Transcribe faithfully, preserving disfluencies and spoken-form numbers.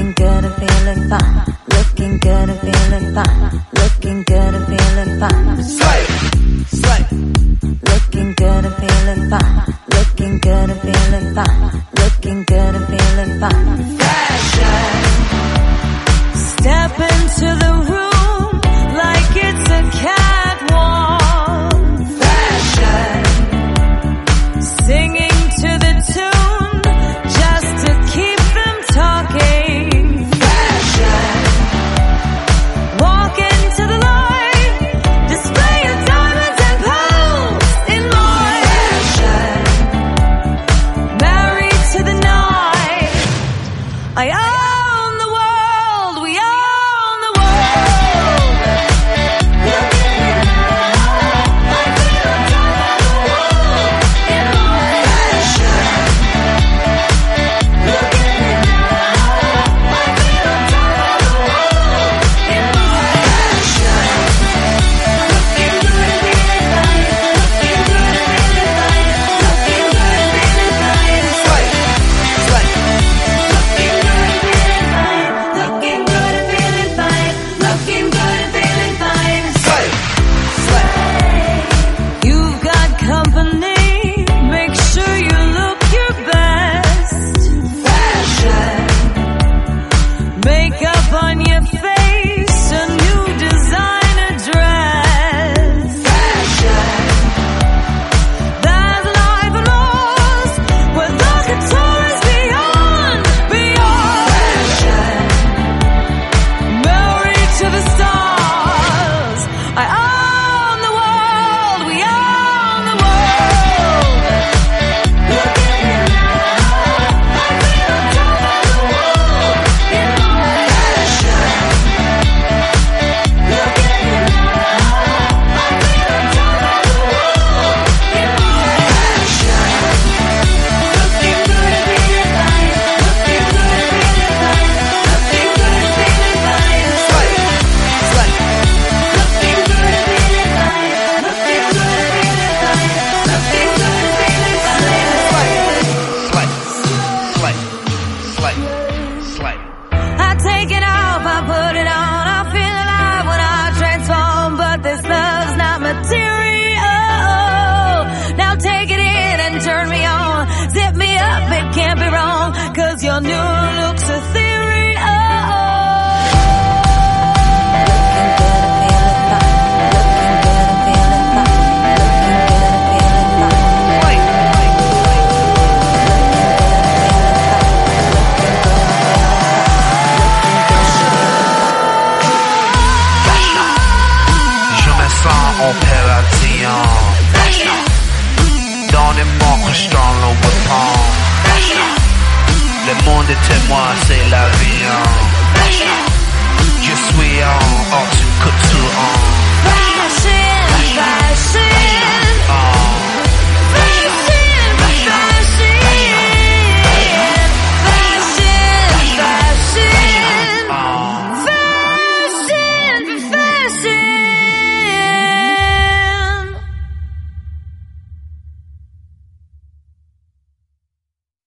Looking good and feeling fine. Looking good and feeling fine. Looking good and feeling fine. Slay, slay. Looking good and feeling fine. Looking good and feeling fine. Looking good and feeling fine. Fashion. Step into the room like it's a catwalk. Fashion. Singing to the tune just to keep them talking. Fashion. Walk into the light, display your diamonds and pearls in light. Fashion. Married to the night. I own the world, we own the world. Look at me now, I feel on top of the world. In my fashion. Look at me now, I feel on top of the world. In my fashion. Looking good and feeling fine. Looking good and feeling fine. Looking good and feeling fine. Slay, slay. Looking good and feeling fine. Looking good and feeling fine. Looking good and feeling fine. Slay, slay. You've got company, make sure you look your best. Fashion. Makeup on your face, a new designer dress. Fashion. There's life and lost, where the couture is beyond, beyond. Fashion. Married to the stars, I own the world, we own the world. Look at me now, I feel on top of the world. In my fashion. Look at me now, I feel on top of the world. In my fashion. Looking good and feeling fine. Looking good and feeling fine. Looking good and feeling fine. Slay, slay. Looking good and feeling fine. Looking good and feeling fine. Looking good and feeling fine. Slay, slay, slay, slay, slay. I take it off, I put it on, I feel alive when I transform, but this love's not material. Now take it in and turn me on, zip me up, it can't be wrong, cause your new look's ethereal. Je me sens opération. Donnez-moi que je dans le weapon. Le monde est témoin, c'est l'avion. Je suis en haute couture. Fashion, fashion.